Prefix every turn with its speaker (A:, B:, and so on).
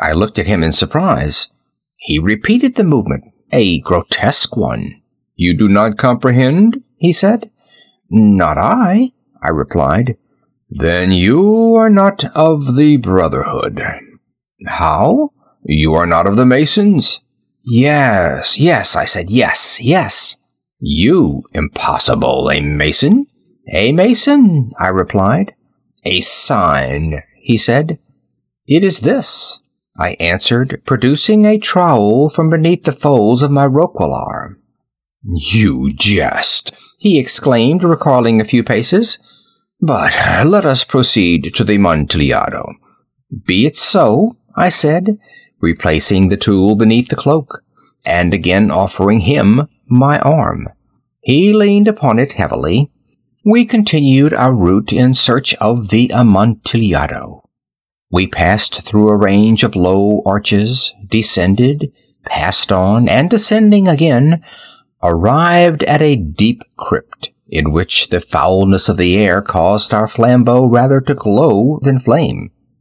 A: I looked at him in surprise. He repeated the movement, a grotesque one. "You do not comprehend?" he said. "Not I," I replied. "Then you are not of the Brotherhood." "How? You are not of the Masons?" Yes, I said, yes. "You, impossible, a Mason?" "A Mason," I replied. "A sign," he said. "It is this," I answered, producing a trowel from beneath the folds of my roquelaire. "You jest," he exclaimed, recoiling a few paces. "But let us proceed to the Amontillado." "Be it so," I said, replacing the tool beneath the cloak, and again offering him my arm. He leaned upon it heavily. We continued our route in search of the Amontillado. We passed through a range of low arches, descended, passed on, and descending again, arrived at a deep crypt, in which the foulness of the air caused our flambeau rather to glow than flame.